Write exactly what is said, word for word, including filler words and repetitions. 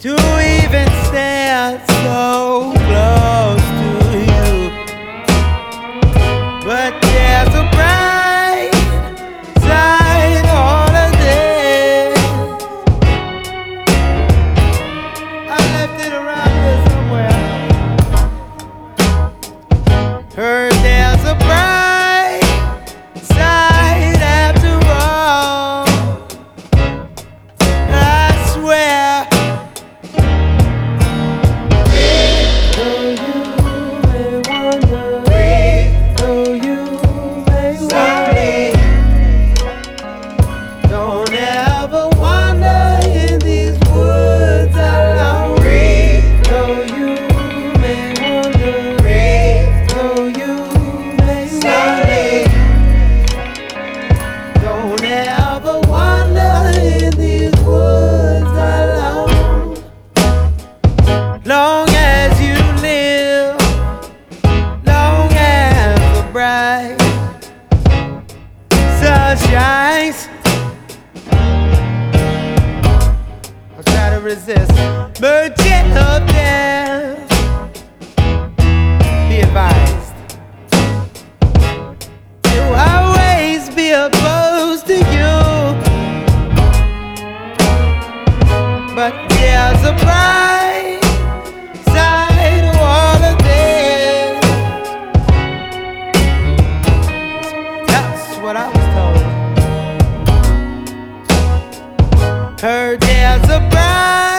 to even stand so close to you. But there's a bright side all of this. I left it around here somewhere. Heard there's a bright side after all. I swear. Though you may wonder, though you may worry, don't ever wander in these woods alone. Though you may wonder, though you may worry, don't ever wander in these woods alone. Long as you live, long as the bright sun shines, I'll try to resist merchant of death. Be advised to always be opposed to you, but there's a bright side to all of this. That's what I was told. Heard there's a bright